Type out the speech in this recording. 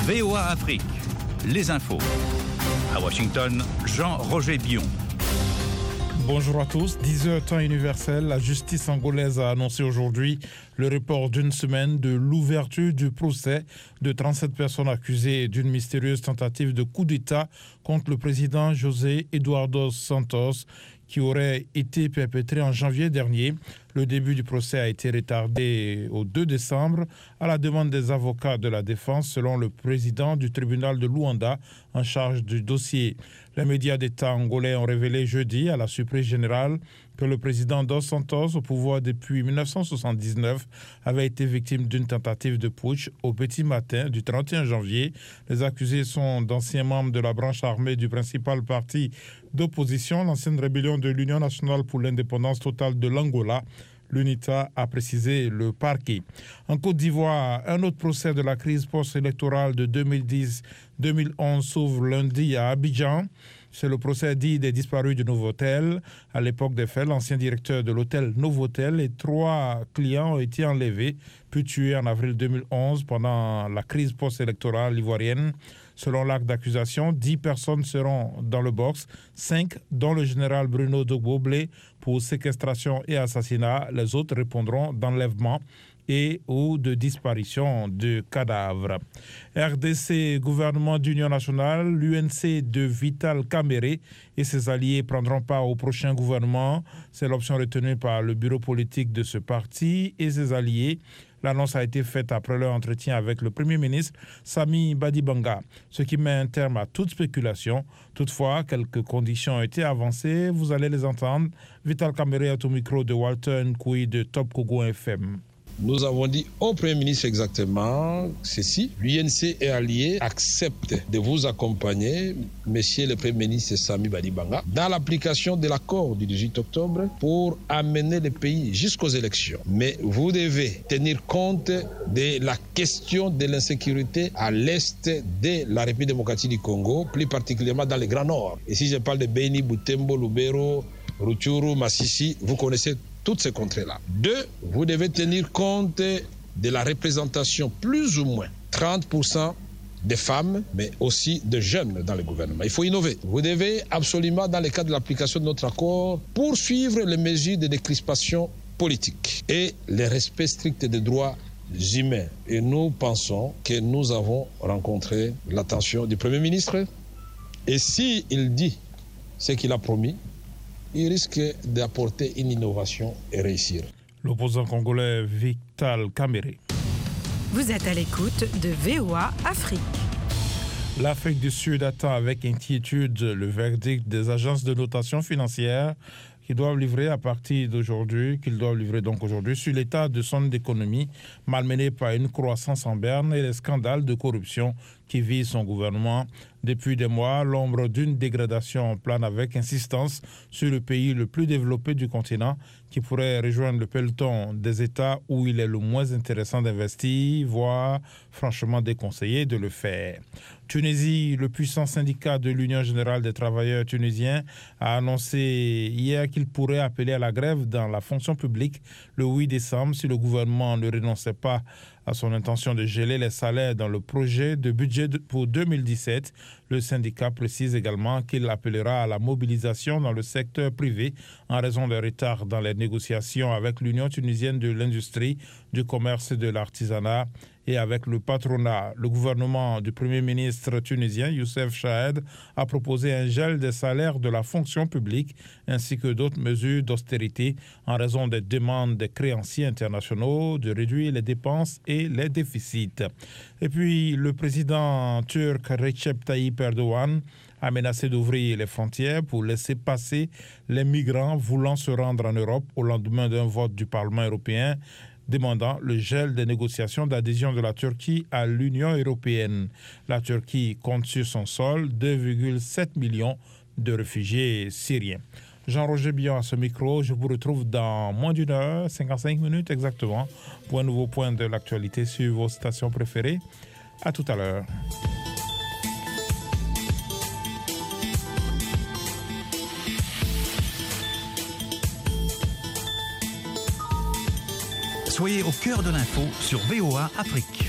VOA Afrique, les infos. À Washington, Jean-Roger Bion. Bonjour à tous, 10h temps universel, la justice angolaise a annoncé aujourd'hui le report d'une semaine de l'ouverture du procès de 37 personnes accusées d'une mystérieuse tentative de coup d'État contre le président José Eduardo Santos qui aurait été perpétré en janvier dernier. Le début du procès a été retardé au 2 décembre à la demande des avocats de la défense selon le président du tribunal de Luanda en charge du dossier. Les médias d'État angolais ont révélé jeudi à la surprise générale que le président Dos Santos, au pouvoir depuis 1979, avait été victime d'une tentative de putsch au petit matin du 31 janvier. Les accusés sont d'anciens membres de la branche armée du principal parti d'opposition, l'ancienne rébellion de l'Union nationale pour l'indépendance totale de l'Angola. L'UNITA a précisé le parquet. En Côte d'Ivoire, un autre procès de la crise post-électorale de 2010-2011 s'ouvre lundi à Abidjan. C'est le procès dit des disparus du Novotel. À l'époque des faits, l'ancien directeur de l'hôtel Novotel et 3 clients ont été enlevés puis tués en avril 2011 pendant la crise post-électorale ivoirienne. Selon l'acte d'accusation, 10 personnes seront dans le box, 5 dont le général Bruno Dogboblé pour séquestration et assassinat. Les autres répondront d'enlèvement et ou de disparition de cadavres. RDC, gouvernement d'union nationale, l'UNC de Vital Kamerhe et ses alliés prendront part au prochain gouvernement. C'est l'option retenue par le bureau politique de ce parti et ses alliés. L'annonce a été faite après leur entretien avec le Premier ministre Sami Badibanga, ce qui met un terme à toute spéculation. Toutefois, quelques conditions ont été avancées. Vous allez les entendre. Vital Kamerhe est au micro de Walter Nkoui de Top Kogo FM. Nous avons dit au Premier ministre exactement ceci. L'UNC et alliés acceptent de vous accompagner, Monsieur le Premier ministre Sami Badibanga, dans l'application de l'accord du 18 octobre pour amener le pays jusqu'aux élections. Mais vous devez tenir compte de la question de l'insécurité à l'est de la République démocratique du Congo, plus particulièrement dans le Grand Nord. Et si je parle de Beni, Butembo, Lubero, Rutshuru, Masisi, vous connaissez toutes ces contrées-là. 2, vous devez tenir compte de la représentation plus ou moins 30% des femmes, mais aussi de jeunes dans le gouvernement. Il faut innover. Vous devez absolument, dans le cadre de l'application de notre accord, poursuivre les mesures de décrispation politique et le respect strict des droits humains. Et nous pensons que nous avons rencontré l'attention du Premier ministre. Et s'il dit ce qu'il a promis, il risque d'apporter une innovation et réussir. L'opposant congolais Vital Kamerhe. Vous êtes à l'écoute de VOA Afrique. L'Afrique du Sud attend avec inquiétude le verdict des agences de notation financière qu'ils doivent livrer donc aujourd'hui sur l'état de son économie malmenée par une croissance en berne et les scandales de corruption qui visent son gouvernement. Depuis des mois, l'ombre d'une dégradation plane avec insistance sur le pays le plus développé du continent qui pourrait rejoindre le peloton des États où il est le moins intéressant d'investir, voire franchement déconseillé de le faire. Tunisie, le puissant syndicat de l'Union générale des travailleurs tunisiens a annoncé hier qu'il pourrait appeler à la grève dans la fonction publique le 8 décembre si le gouvernement ne renonçait pas à son intention de geler les salaires dans le projet de budget pour 2017. Le syndicat précise également qu'il appellera à la mobilisation dans le secteur privé en raison des retards dans les négociations avec l'Union tunisienne de l'industrie, du commerce et de l'artisanat et avec le patronat. Le gouvernement du Premier ministre tunisien, Youssef Chahed, a proposé un gel des salaires de la fonction publique ainsi que d'autres mesures d'austérité en raison des demandes des créanciers internationaux de réduire les dépenses et les déficits. Et puis, le président turc Recep Tayyip Erdogan a menacé d'ouvrir les frontières pour laisser passer les migrants voulant se rendre en Europe au lendemain d'un vote du Parlement européen demandant le gel des négociations d'adhésion de la Turquie à l'Union européenne. La Turquie compte sur son sol 2,7 millions de réfugiés syriens. Jean-Roger Bion à ce micro. Je vous retrouve dans moins d'une heure, 55 minutes exactement, pour un nouveau point de l'actualité sur vos stations préférées. À tout à l'heure. Soyez au cœur de l'info sur VOA Afrique.